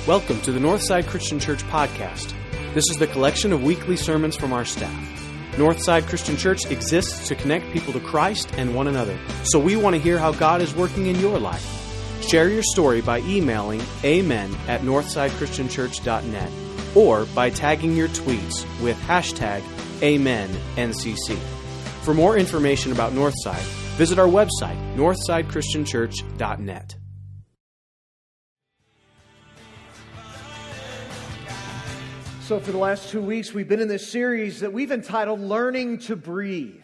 Welcome to the Northside Christian Church podcast. This is the collection of weekly sermons from our staff. Northside Christian Church exists to connect people to Christ and one another. So we want to hear how God is working in your life. Share your story by emailing amen@northsidechristianchurch.net or by tagging your tweets with hashtag AmenNCC. For more information about Northside, visit our website, northsidechristianchurch.net. So for the last 2 weeks, we've been in this series that we've entitled Learning to Breathe.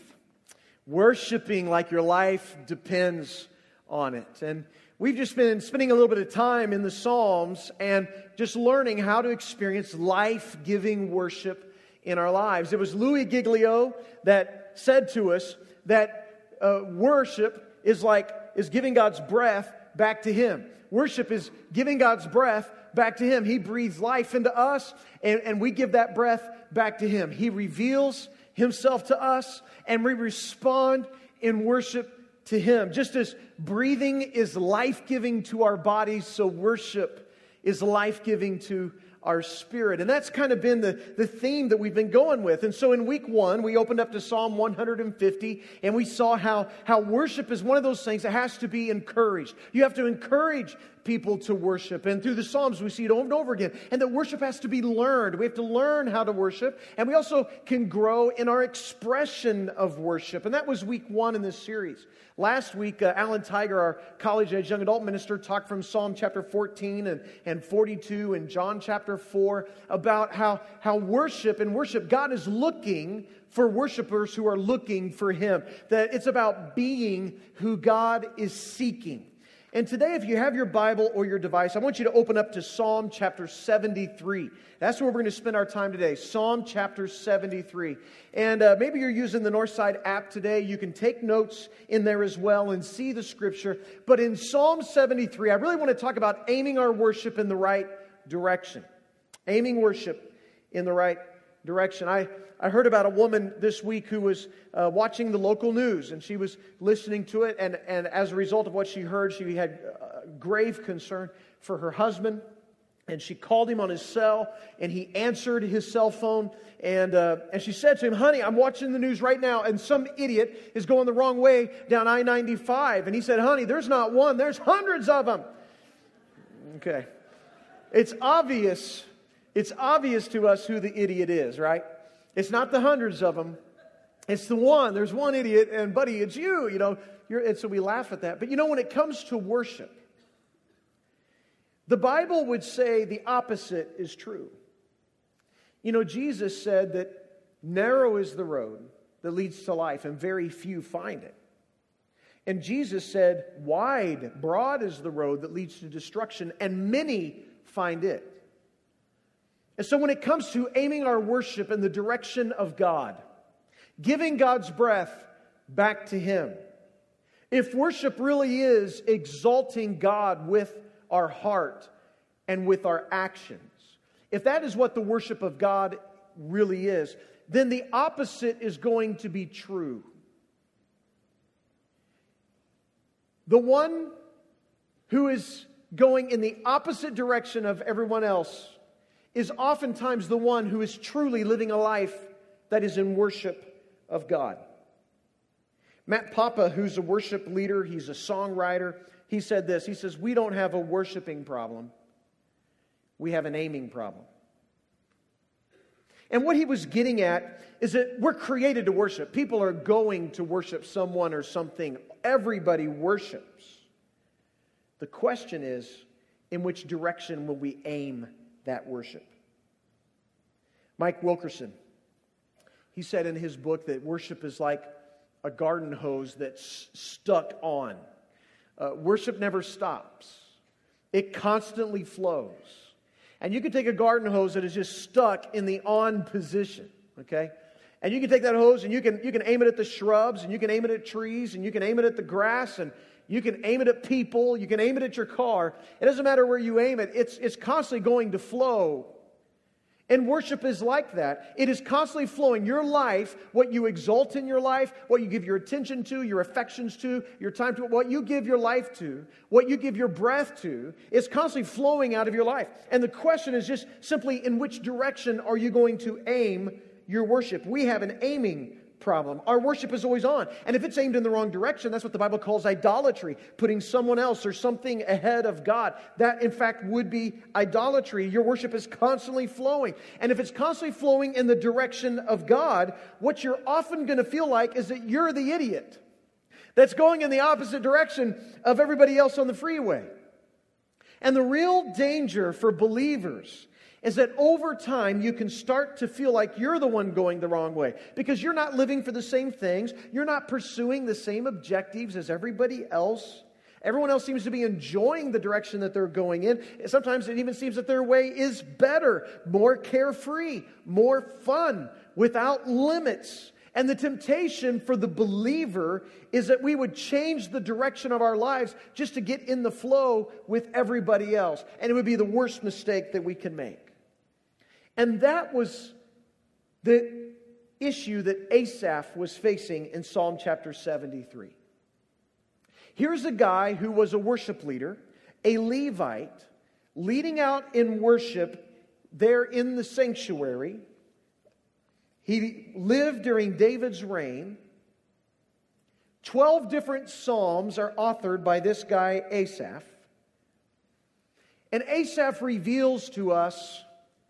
Worshiping like your life depends on it. And we've just been spending a little bit of time in the Psalms and just learning how to experience life-giving worship in our lives. It was Louis Giglio that said to us that worship is giving God's breath back to Him. Worship is giving God's breath back to Him. He breathes life into us, and we give that breath back to Him. He reveals Himself to us, and we respond in worship to Him. Just as breathing is life-giving to our bodies, so worship is life-giving to our spirit. And that's kind of been the theme that we've been going with. And so in week 1, we opened up to Psalm 150, and we saw how worship is one of those things that has to be encouraged. You have to encourage people to worship. And through the Psalms, we see it over and over again. And that worship has to be learned. We have to learn how to worship. And we also can grow in our expression of worship. And that was week 1 in this series. Last week, Alan Tiger, our college-age young adult minister, talked from Psalm chapter 14 and 42 and John chapter 4 about how worship, God is looking for worshipers who are looking for Him. That it's about being who God is seeking. And today, if you have your Bible or your device, I want you to open up to Psalm chapter 73. That's where we're going to spend our time today, Psalm chapter 73. And maybe you're using the Northside app today. You can take notes in there as well and see the scripture. But in Psalm 73, I really want to talk about aiming our worship in the right direction. Aiming worship in the right direction. I heard about a woman this week who was watching the local news, and she was listening to it, and as a result of what she heard, she had grave concern for her husband, and she called him on his cell, and he answered his cell phone, and she said to him, "Honey, I'm watching the news right now, and some idiot is going the wrong way down I-95. And he said, "Honey, there's not one, there's hundreds of them." Okay. It's obvious to us who the idiot is, right? It's not the hundreds of them. It's the one. There's one idiot, and buddy, it's you. And so we laugh at that. But when it comes to worship, the Bible would say the opposite is true. Jesus said that narrow is the road that leads to life, and very few find it. And Jesus said broad is the road that leads to destruction, and many find it. And so when it comes to aiming our worship in the direction of God, giving God's breath back to Him, if worship really is exalting God with our heart and with our actions, if that is what the worship of God really is, then the opposite is going to be true. The one who is going in the opposite direction of everyone else is oftentimes the one who is truly living a life that is in worship of God. Matt Papa, who's a worship leader, he's a songwriter, he said this. He says, "We don't have a worshiping problem. We have an aiming problem." And what he was getting at is that we're created to worship. People are going to worship someone or something. Everybody worships. The question is, in which direction will we aim that worship? Mike Wilkerson, he said in his book that worship is like a garden hose that's stuck on. Worship never stops. It constantly flows. And you can take a garden hose that is just stuck in the on position, okay? And you can take that hose and you can aim it at the shrubs, and you can aim it at trees, and you can aim it at the grass, and you can aim it at people, you can aim it at your car. It doesn't matter where you aim it. It's constantly going to flow And worship is like that. It is constantly flowing. Your life, what you exalt in your life, what you give your attention to, your affections to, your time to, what you give your life to, what you give your breath to, is constantly flowing out of your life. And the question is just simply, in which direction are you going to aim your worship? We have an aiming problem. Our worship is always on. And if it's aimed in the wrong direction, that's what the Bible calls idolatry, putting someone else or something ahead of God. That, in fact, would be idolatry. Your worship is constantly flowing. And if it's constantly flowing in the direction of God, what you're often going to feel like is that you're the idiot that's going in the opposite direction of everybody else on the freeway. And the real danger for believers is that over time you can start to feel like you're the one going the wrong way because you're not living for the same things. You're not pursuing the same objectives as everybody else. Everyone else seems to be enjoying the direction that they're going in. Sometimes it even seems that their way is better, more carefree, more fun, without limits. And the temptation for the believer is that we would change the direction of our lives just to get in the flow with everybody else. And it would be the worst mistake that we can make. And that was the issue that Asaph was facing in Psalm chapter 73. Here's a guy who was a worship leader, a Levite, leading out in worship there in the sanctuary. He lived during David's reign. 12 different psalms are authored by this guy, Asaph. And Asaph reveals to us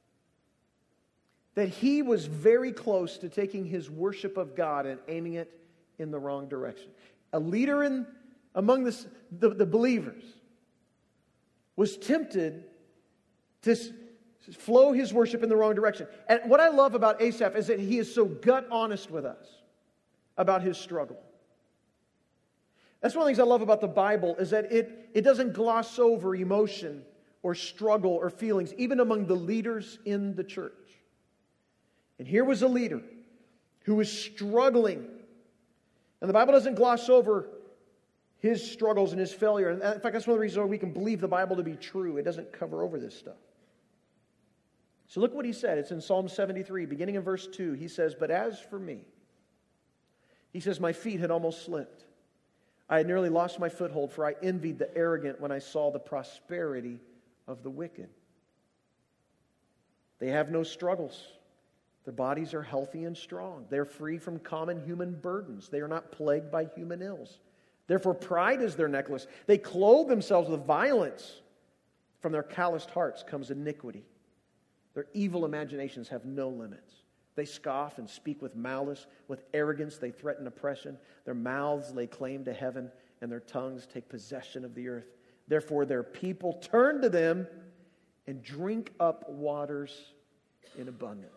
that he was very close to taking his worship of God and aiming it in the wrong direction. A leader among the believers was tempted to flow his worship in the wrong direction. And what I love about Asaph is that he is so gut honest with us about his struggle. That's one of the things I love about the Bible, is that it doesn't gloss over emotion or struggle or feelings, even among the leaders in the church. And here was a leader who was struggling. And the Bible doesn't gloss over his struggles and his failure. And in fact, that's one of the reasons why we can believe the Bible to be true. It doesn't cover over this stuff. So look what he said. It's in Psalm 73, beginning in verse 2. He says, "But as for me," he says, "my feet had almost slipped. I had nearly lost my foothold, for I envied the arrogant when I saw the prosperity of the wicked. They have no struggles. Their bodies are healthy and strong. They are free from common human burdens. They are not plagued by human ills. Therefore, pride is their necklace. They clothe themselves with violence. From their calloused hearts comes iniquity. Their evil imaginations have no limits. They scoff and speak with malice. With arrogance they threaten oppression. Their mouths lay claim to heaven, and their tongues take possession of the earth. Therefore their people turn to them and drink up waters in abundance."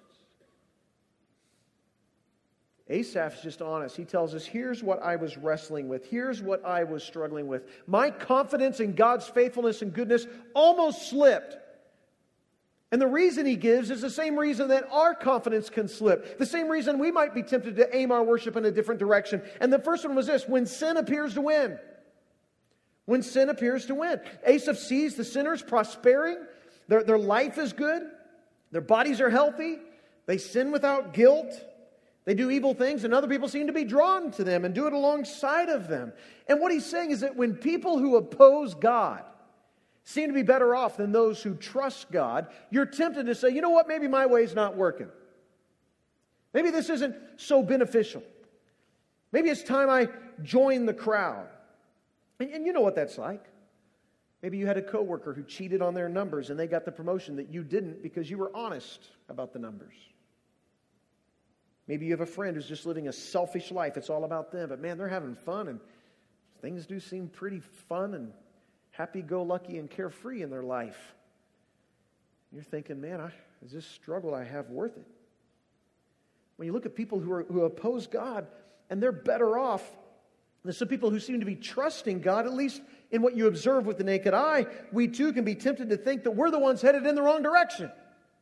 Asaph's just honest. He tells us, here's what I was wrestling with. Here's what I was struggling with. My confidence in God's faithfulness and goodness almost slipped. And the reason he gives is the same reason that our confidence can slip. The same reason we might be tempted to aim our worship in a different direction. And the first one was this: when sin appears to win. When sin appears to win. Asaph sees the sinners prospering. Their life is good. Their bodies are healthy. They sin without guilt. They do evil things, and other people seem to be drawn to them and do it alongside of them. And what he's saying is that when people who oppose God seem to be better off than those who trust God, you're tempted to say, you know what, maybe my way's not working. Maybe this isn't so beneficial. Maybe it's time I join the crowd. And you know what that's like. Maybe you had a coworker who cheated on their numbers and they got the promotion that you didn't because you were honest about the numbers. Maybe you have a friend who's just living a selfish life. It's all about them. But man, they're having fun and things do seem pretty fun and happy-go-lucky and carefree in their life. You're thinking, man, is this struggle I have worth it? When you look at people who oppose God, and they're better off than some people who seem to be trusting God, at least in what you observe with the naked eye, we too can be tempted to think that we're the ones headed in the wrong direction.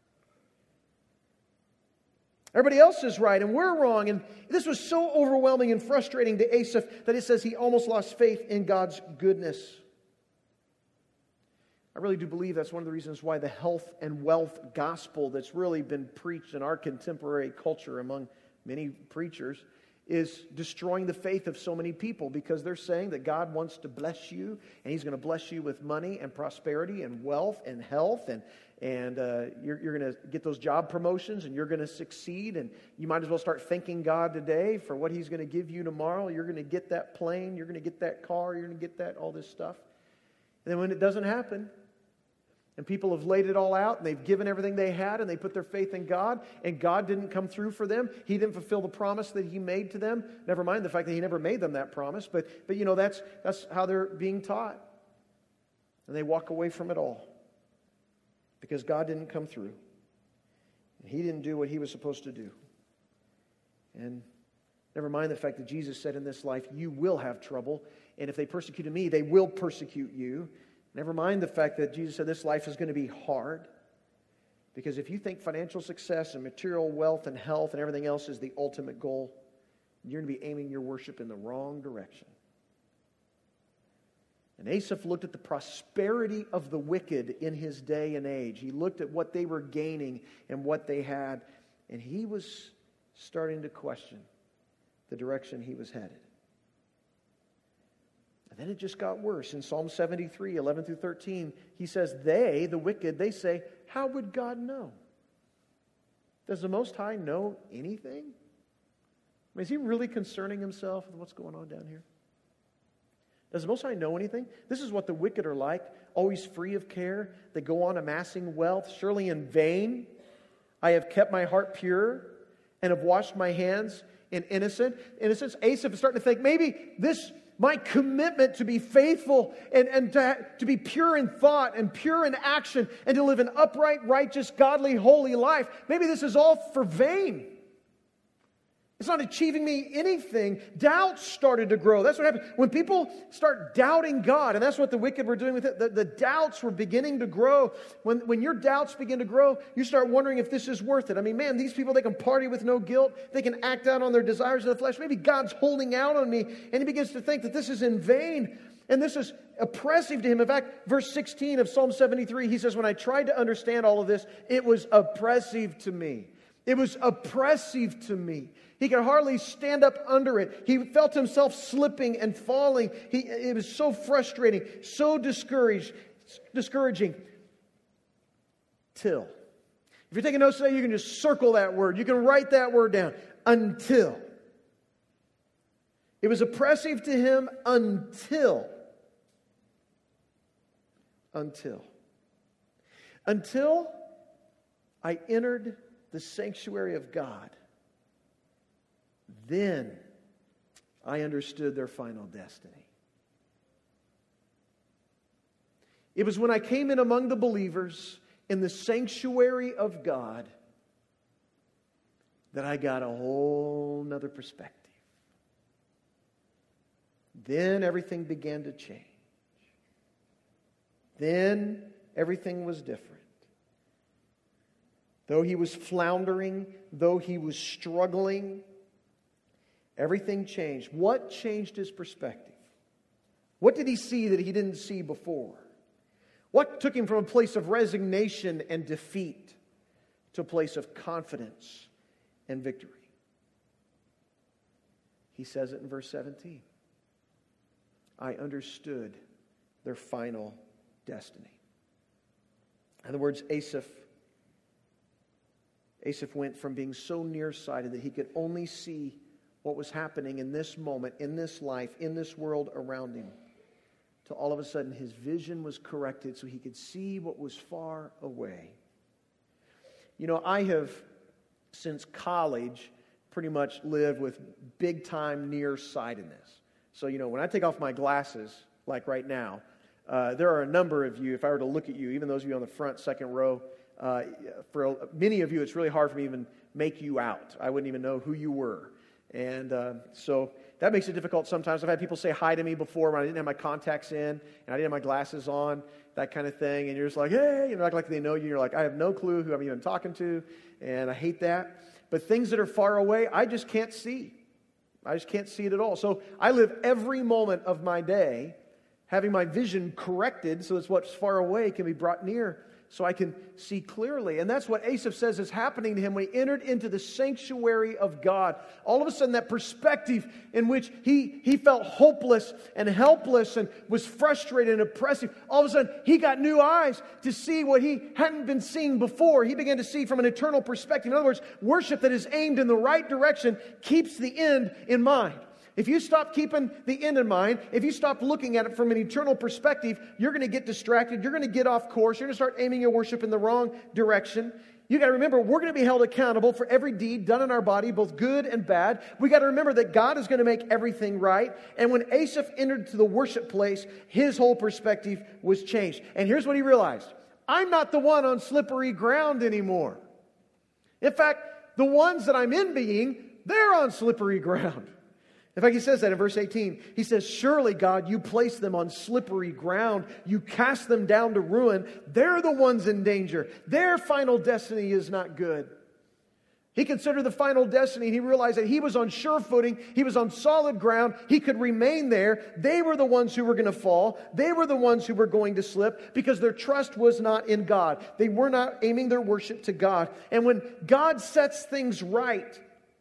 Everybody else is right, and we're wrong. And this was so overwhelming and frustrating to Asaph that it says he almost lost faith in God's goodness. I really do believe that's one of the reasons why the health and wealth gospel that's really been preached in our contemporary culture among many preachers is destroying the faith of so many people, because they're saying that God wants to bless you, and He's going to bless you with money and prosperity and wealth and health, and you're going to get those job promotions, and you're going to succeed, and you might as well start thanking God today for what He's going to give you tomorrow. You're going to get that plane, you're going to get that car, you're going to get that, all this stuff. And then when it doesn't happen, and people have laid it all out, and they've given everything they had, and they put their faith in God, and God didn't come through for them. He didn't fulfill the promise that He made to them. Never mind the fact that He never made them that promise, but you know, that's how they're being taught. And they walk away from it all because God didn't come through. And He didn't do what He was supposed to do. And never mind the fact that Jesus said in this life, you will have trouble, and if they persecuted me, they will persecute you. Never mind the fact that Jesus said this life is going to be hard. Because if you think financial success and material wealth and health and everything else is the ultimate goal, you're going to be aiming your worship in the wrong direction. And Asaph looked at the prosperity of the wicked in his day and age. He looked at what they were gaining and what they had, and he was starting to question the direction he was headed. And then it just got worse. In Psalm 73, 11 through 13, he says, they, the wicked, they say, how would God know? Does the Most High know anything? I mean, is He really concerning Himself with what's going on down here? Does the Most High know anything? This is what the wicked are like, always free of care. They go on amassing wealth, surely in vain. I have kept my heart pure and have washed my hands in innocence. Asaph is starting to think, maybe my commitment to be faithful and to be pure in thought and pure in action and to live an upright, righteous, godly, holy life, maybe this is all for vain. It's not achieving me anything. Doubts started to grow. That's what happened. When people start doubting God, and that's what the wicked were doing with it, the doubts were beginning to grow. When your doubts begin to grow, you start wondering if this is worth it. I mean, man, these people, they can party with no guilt. They can act out on their desires of the flesh. Maybe God's holding out on me. And he begins to think that this is in vain. And this is oppressive to him. In fact, verse 16 of Psalm 73, he says, when I tried to understand all of this, it was oppressive to me. It was oppressive to me. He could hardly stand up under it. He felt himself slipping and falling. It was so frustrating, so discouraging. Till. If you're taking notes today, you can just circle that word. You can write that word down. Until. It was oppressive to him until I entered the sanctuary of God. Then I understood their final destiny. It was when I came in among the believers in the sanctuary of God that I got a whole nother perspective. Then everything began to change. Then everything was different. Though he was floundering, though he was struggling, everything changed. What changed his perspective? What did he see that he didn't see before? What took him from a place of resignation and defeat to a place of confidence and victory? He says it in verse 17. I understood their final destiny. In other words, Asaph went from being so nearsighted that he could only see what was happening in this moment, in this life, in this world around him, to all of a sudden his vision was corrected so he could see what was far away. You know, I have, since college, pretty much lived with big-time nearsightedness. So, you know, when I take off my glasses, like right now, there are a number of you, if I were to look at you, even those of you on the front, second row, for many of you, it's really hard for me to even make you out. I wouldn't even know who you were. And so that makes it difficult sometimes. I've had people say hi to me before when I didn't have my contacts in and I didn't have my glasses on, that kind of thing. And you're just like, hey, act like they know you. You're like, I have no clue who I'm even talking to, and I hate that. But things that are far away, I just can't see. I just can't see it at all. So I live every moment of my day having my vision corrected so that what's far away can be brought near so I can see clearly. And that's what Asaph says is happening to him when he entered into the sanctuary of God. All of a sudden, that perspective in which he felt hopeless and helpless and was frustrated and oppressive, all of a sudden, he got new eyes to see what he hadn't been seeing before. He began to see from an eternal perspective. In other words, worship that is aimed in the right direction keeps the end in mind. If you stop keeping the end in mind, if you stop looking at it from an eternal perspective, you're going to get distracted. You're going to get off course. You're going to start aiming your worship in the wrong direction. You got to remember, we're going to be held accountable for every deed done in our body, both good and bad. We got to remember that God is going to make everything right. And when Asaph entered to the worship place, his whole perspective was changed. And here's what he realized. I'm not the one on slippery ground anymore. In fact, the ones that I'm envying, they're on slippery ground. In fact, he says that in verse 18. He says, surely, God, you place them on slippery ground. You cast them down to ruin. They're the ones in danger. Their final destiny is not good. He considered the final destiny, and he realized that he was on sure footing. He was on solid ground. He could remain there. They were the ones who were going to fall. They were the ones who were going to slip because their trust was not in God. They were not aiming their worship to God. And when God sets things right,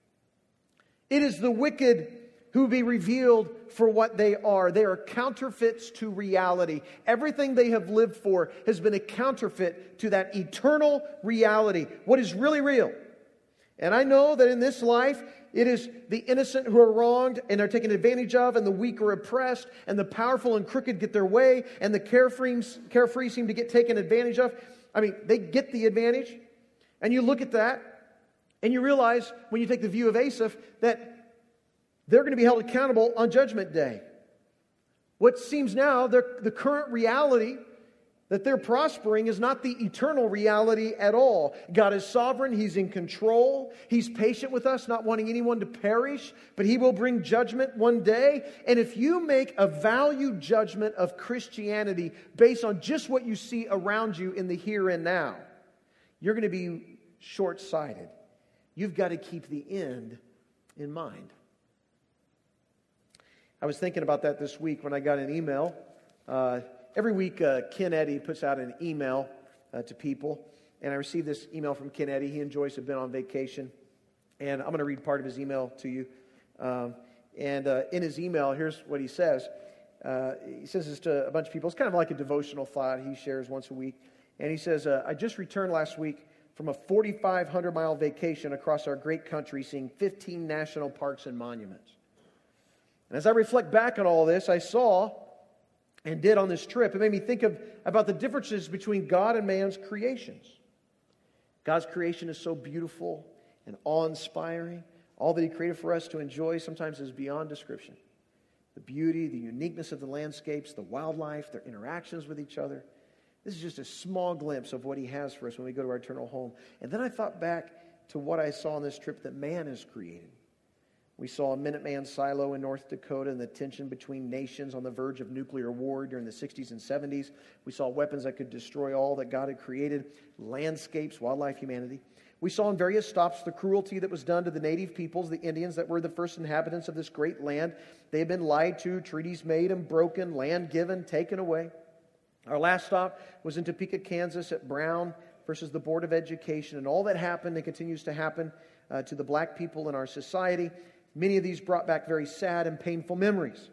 it is the wicked who will be revealed for what they are. They are counterfeits to reality. Everything they have lived for has been a counterfeit to that eternal reality. What is really real? And I know that in this life, it is the innocent who are wronged and are taken advantage of, and the weak are oppressed, and the powerful and crooked get their way, and the carefree seem to get taken advantage of. I mean, they get the advantage. And you look at that, and you realize, when you take the view of Asaph, that they're going to be held accountable on Judgment Day. What seems now, the current reality that they're prospering is not the eternal reality at all. God is sovereign. He's in control. He's patient with us, not wanting anyone to perish, but He will bring judgment one day. And if you make a value judgment of Christianity based on just what you see around you in the here and now, you're going to be short-sighted. You've got to keep the end in mind. I was thinking about that this week when I got an email. Every week, Ken Eddy puts out an email to people. And I received this email from Ken Eddy. He and Joyce have been on vacation. And I'm going to read part of his email to you. In his email, here's what he says. He says this to a bunch of people. It's kind of like a devotional thought he shares once a week. And he says, I just returned last week from a 4,500-mile vacation across our great country, seeing 15 national parks and monuments. And as I reflect back on all this, I saw and did on this trip, it made me think about the differences between God and man's creations. God's creation is so beautiful and awe-inspiring. All that He created for us to enjoy sometimes is beyond description. The beauty, the uniqueness of the landscapes, the wildlife, their interactions with each other. This is just a small glimpse of what He has for us when we go to our eternal home. And then I thought back to what I saw on this trip that man has created. We saw a Minuteman silo in North Dakota and the tension between nations on the verge of nuclear war during the 60s and 70s. We saw weapons that could destroy all that God had created, landscapes, wildlife, humanity. We saw in various stops the cruelty that was done to the native peoples, the Indians that were the first inhabitants of this great land. They had been lied to, treaties made and broken, land given, taken away. Our last stop was in Topeka, Kansas at Brown versus the Board of Education, and all that happened and continues to happen to the black people in our society. Many of these brought back very sad and painful memories.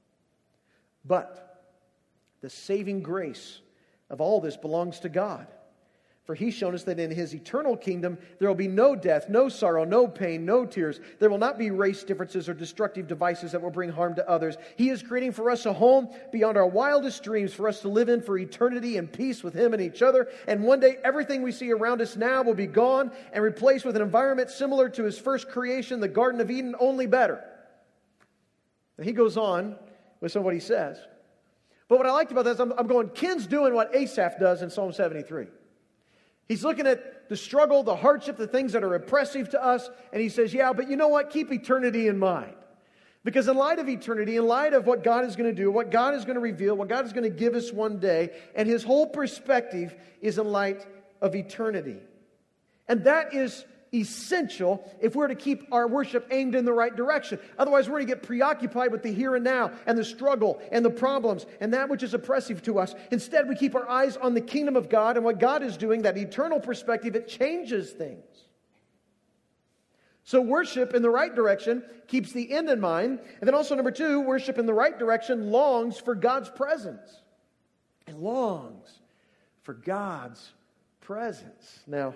But the saving grace of all this belongs to God. For He's shown us that in His eternal kingdom, there will be no death, no sorrow, no pain, no tears. There will not be race differences or destructive devices that will bring harm to others. He is creating for us a home beyond our wildest dreams for us to live in for eternity in peace with Him and each other. And one day, everything we see around us now will be gone and replaced with an environment similar to His first creation, the Garden of Eden, only better. And he goes on with some of what he says. But what I liked about this, I'm going, Ken's doing what Asaph does in Psalm 73. He's looking at the struggle, the hardship, the things that are oppressive to us, and he says, yeah, but you know what? Keep eternity in mind. Because in light of eternity, in light of what God is going to do, what God is going to reveal, what God is going to give us one day, and his whole perspective is in light of eternity. And that is essential if we're to keep our worship aimed in the right direction. Otherwise, we're going to get preoccupied with the here and now and the struggle and the problems and that which is oppressive to us. Instead, we keep our eyes on the kingdom of God and what God is doing, that eternal perspective. It changes things. So worship in the right direction keeps the end in mind. And then also, number two, worship in the right direction longs for God's presence. It longs for God's presence. Now,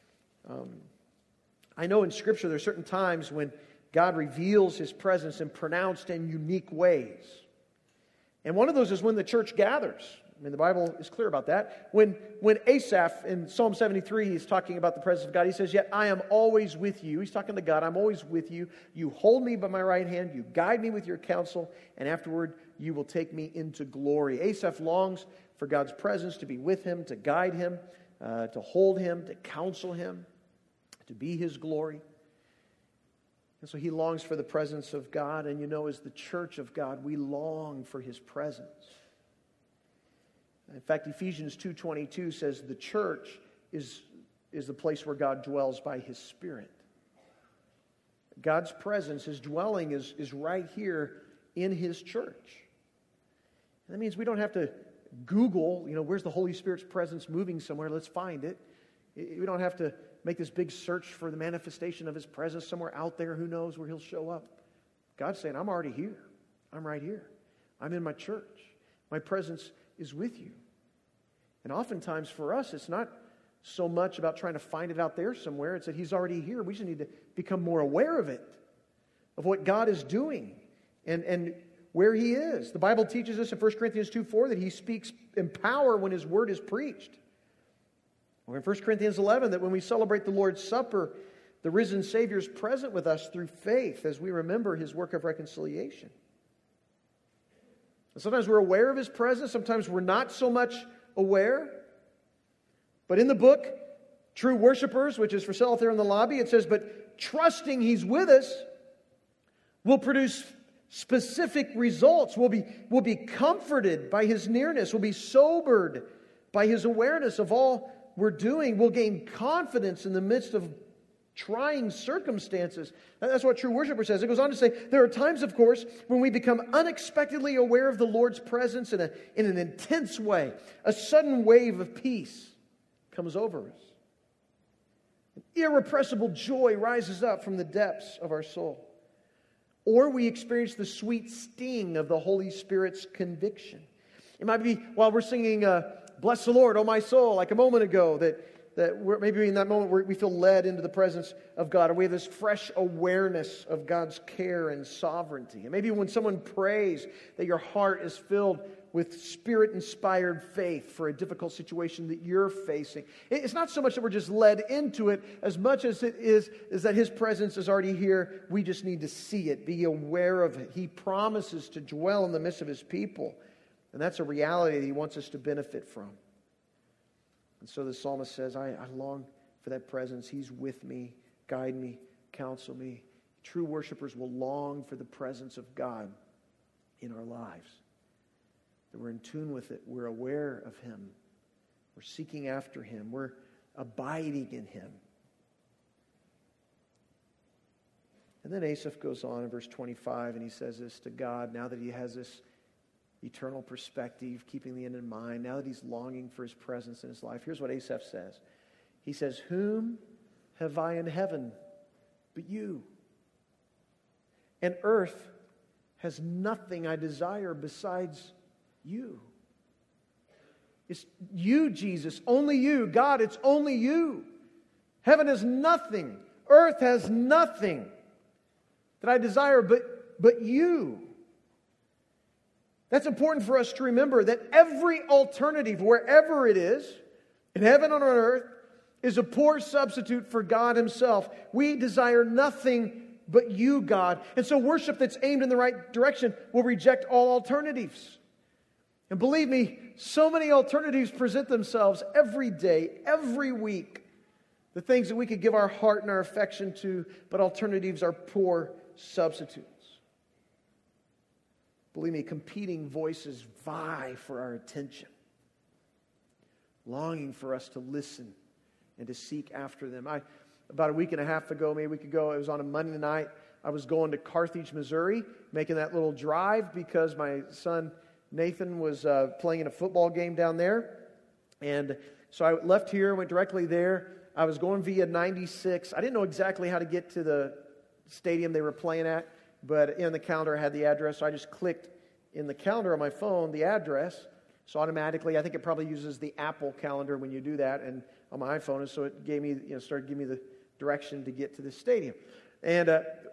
I know in Scripture there are certain times when God reveals His presence in pronounced and unique ways. And one of those is when the church gathers. I mean, the Bible is clear about that. When Asaph in Psalm 73 is talking about the presence of God, he says, "Yet I am always with you." He's talking to God. "I'm always with you. You hold me by my right hand. You guide me with your counsel. And afterward, you will take me into glory." Asaph longs for God's presence, to be with him, to guide him, to hold him, to counsel him, to be his glory. And so he longs for the presence of God. And you know, as the church of God, we long for His presence. In fact, Ephesians 2:22 says the church is the place where God dwells by His Spirit. God's presence, His dwelling is right here in His church. And that means we don't have to Google, where's the Holy Spirit's presence moving somewhere? Let's find it. We don't have to make this big search for the manifestation of His presence somewhere out there. Who knows where He'll show up? God's saying, I'm already here. I'm right here. I'm in my church. My presence is with you. And oftentimes for us, it's not so much about trying to find it out there somewhere. It's that He's already here. We just need to become more aware of it, of what God is doing and where He is. The Bible teaches us in 1 Corinthians 2:4 that He speaks in power when His word is preached. Or in 1 Corinthians 11 that when we celebrate the Lord's Supper, the risen Savior is present with us through faith as we remember His work of reconciliation. And sometimes we're aware of His presence. Sometimes we're not so much aware. But in the book, True Worshipers, which is for sale out there in the lobby, it says, but trusting He's with us will produce specific results. We'll be comforted by His nearness. We'll be sobered by His awareness of all we're doing. We'll gain confidence in the midst of trying circumstances. That's what True Worshiper says. It goes on to say, there are times, of course, when we become unexpectedly aware of the Lord's presence in an intense way. A sudden wave of peace comes over us. An irrepressible joy rises up from the depths of our soul. Or we experience the sweet sting of the Holy Spirit's conviction. It might be while we're singing, "Bless the Lord, O my soul," like a moment ago, that maybe in that moment we feel led into the presence of God, or we have this fresh awareness of God's care and sovereignty. And maybe when someone prays, that your heart is filled with Spirit-inspired faith for a difficult situation that you're facing. It's not so much that we're just led into it, as much as it is that His presence is already here. We just need to see it, be aware of it. He promises to dwell in the midst of His people. And that's a reality that He wants us to benefit from. And so the psalmist says, I long for that presence. He's with me, guide me, counsel me. True worshipers will long for the presence of God in our lives. That we're in tune with it. We're aware of Him. We're seeking after Him. We're abiding in Him. And then Asaph goes on in verse 25 and he says this to God, now that he has this eternal perspective, keeping the end in mind, now that he's longing for His presence in his life. Here's what Asaph says. He says, "Whom have I in heaven but you? And earth has nothing I desire besides you." It's you, Jesus, only you. God, it's only you. Heaven has nothing. Earth has nothing that I desire but you. That's important for us to remember, that every alternative, wherever it is, in heaven or on earth, is a poor substitute for God Himself. We desire nothing but you, God. And so worship that's aimed in the right direction will reject all alternatives. And believe me, so many alternatives present themselves every day, every week. The things that we could give our heart and our affection to, but alternatives are poor substitutes. Believe me, competing voices vie for our attention, longing for us to listen and to seek after them. about a week and a half ago, maybe a week ago. It was on a Monday night. I was going to Carthage, Missouri, making that little drive because my son Nathan was playing in a football game down there. And so I left here, went directly there. I was going via 96. I didn't know exactly how to get to the stadium they were playing at, but in the calendar I had the address, so I just clicked in the calendar on my phone the address. So automatically, I think it probably uses the Apple calendar when you do that, and on my iPhone, and so it gave me, started giving me the direction to get to the stadium. And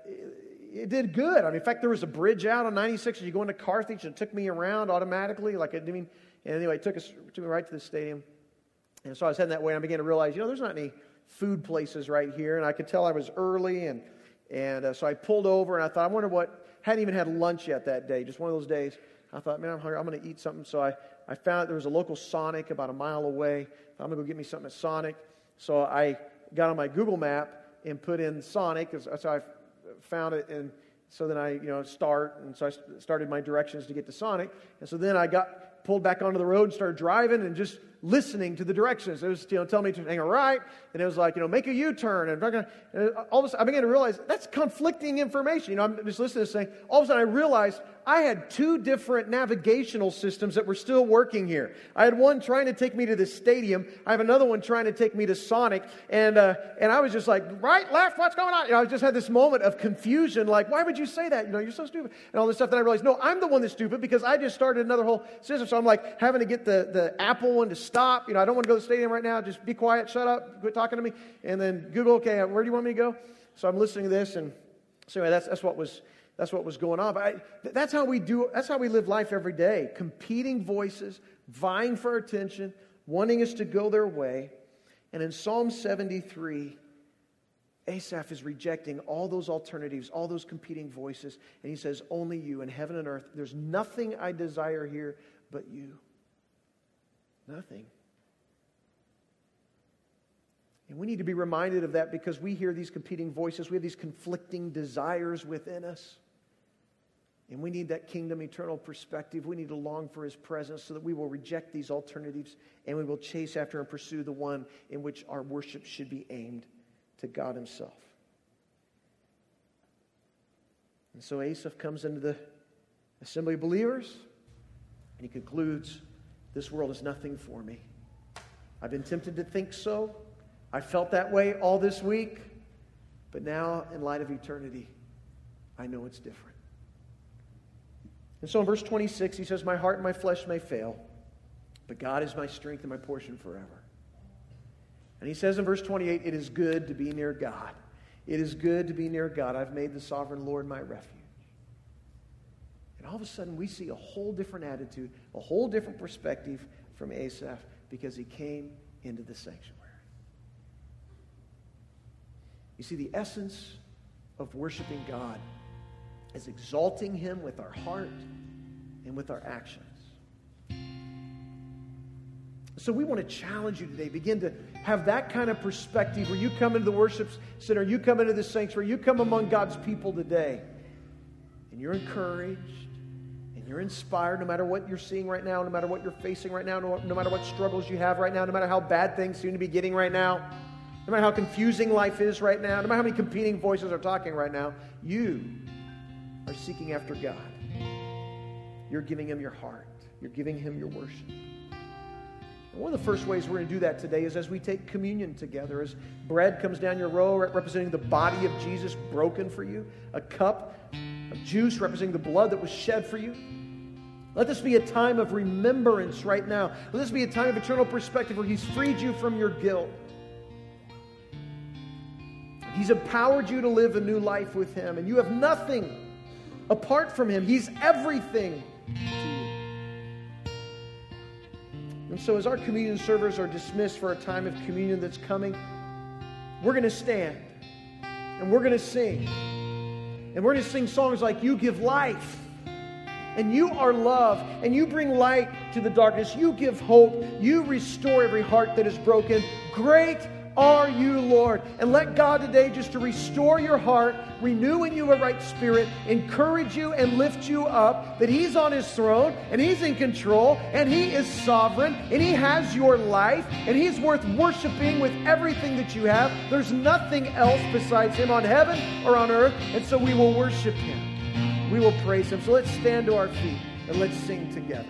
it did good. I mean, in fact, there was a bridge out on 96 as you go into Carthage, and it took me around automatically. And anyway, it took me right to the stadium. And so I was heading that way, and I began to realize, there's not any food places right here. And I could tell I was early, and so I pulled over, and I thought, I wonder hadn't even had lunch yet that day, just one of those days. I thought, man, I'm hungry, I'm going to eat something. So I found there was a local Sonic about a mile away. I'm going to go get me something at Sonic. So I got on my Google map and put in Sonic. So I found it, and so then I start, and so I started my directions to get to Sonic. And so then I pulled back onto the road and started driving and just listening to the directions. It was telling me to hang a right, and it was like make a U-turn, and all of a sudden I began to realize that's conflicting information. I'm just listening to this thing. All of a sudden I realized I had two different navigational systems that were still working here. I had one trying to take me to the stadium. I have another one trying to take me to Sonic, and I was just like, right, left, what's going on? I just had this moment of confusion, like, why would you say that? You're so stupid, and all this stuff. Then I realized, no, I'm the one that's stupid because I just started another whole system. So I'm like having to get the Apple one to stop. I don't want to go to the stadium right now. Just be quiet, shut up, quit talking to me. And then Google, okay, where do you want me to go? So I'm listening to this, and so anyway, that's what was going on. But that's how we do. That's how we live life every day. Competing voices, vying for our attention, wanting us to go their way. And in Psalm 73, Asaph is rejecting all those alternatives, all those competing voices. And he says, only you in heaven and earth. There's nothing I desire here but you. Nothing. And we need to be reminded of that because we hear these competing voices. We have these conflicting desires within us. And we need that kingdom eternal perspective. We need to long for His presence so that we will reject these alternatives and we will chase after and pursue the one in which our worship should be aimed to God Himself. And so Asaph comes into the assembly of believers and he concludes, this world is nothing for me. I've been tempted to think so. I felt that way all this week. But now, in light of eternity, I know it's different. And so in verse 26, he says, my heart and my flesh may fail, but God is my strength and my portion forever. And he says in verse 28, it is good to be near God. It is good to be near God. I've made the sovereign Lord my refuge. And all of a sudden, we see a whole different attitude, a whole different perspective from Asaph because he came into the sanctuary. You see, the essence of worshiping God is exalting Him with our heart and with our actions. So we want to challenge you today. Begin to have that kind of perspective where you come into the worship center, you come into the sanctuary, you come among God's people today, and you're encouraged, and you're inspired no matter what you're seeing right now, no matter what you're facing right now, no matter what struggles you have right now, no matter how bad things seem to be getting right now, no matter how confusing life is right now, no matter how many competing voices are talking right now, you are seeking after God. You're giving Him your heart. You're giving Him your worship. And one of the first ways we're going to do that today is as we take communion together. As bread comes down your row representing the body of Jesus broken for you, a cup of juice representing the blood that was shed for you. Let this be a time of remembrance right now. Let this be a time of eternal perspective where He's freed you from your guilt. He's empowered you to live a new life with Him, and you have nothing apart from Him. He's everything to you. And so as our communion servers are dismissed for a time of communion that's coming, we're going to stand, and we're going to sing. And we're going to sing songs like, You Give Life, and You Are Love, and You Bring Light to the darkness. You give hope. You restore every heart that is broken. Great are you, Lord? And let God today just to restore your heart, renew in you a right spirit, encourage you and lift you up, that He's on His throne and He's in control and He is sovereign and He has your life and He's worth worshiping with everything that you have. There's nothing else besides Him on heaven or on earth, and so we will worship Him. We will praise Him. So let's stand to our feet and let's sing together.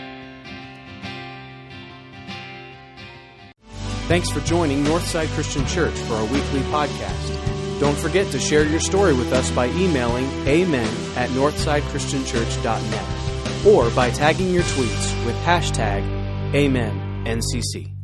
Thanks for joining Northside Christian Church for our weekly podcast. Don't forget to share your story with us by emailing amen@northsidechristianchurch.net or by tagging your tweets with #AmenNCC.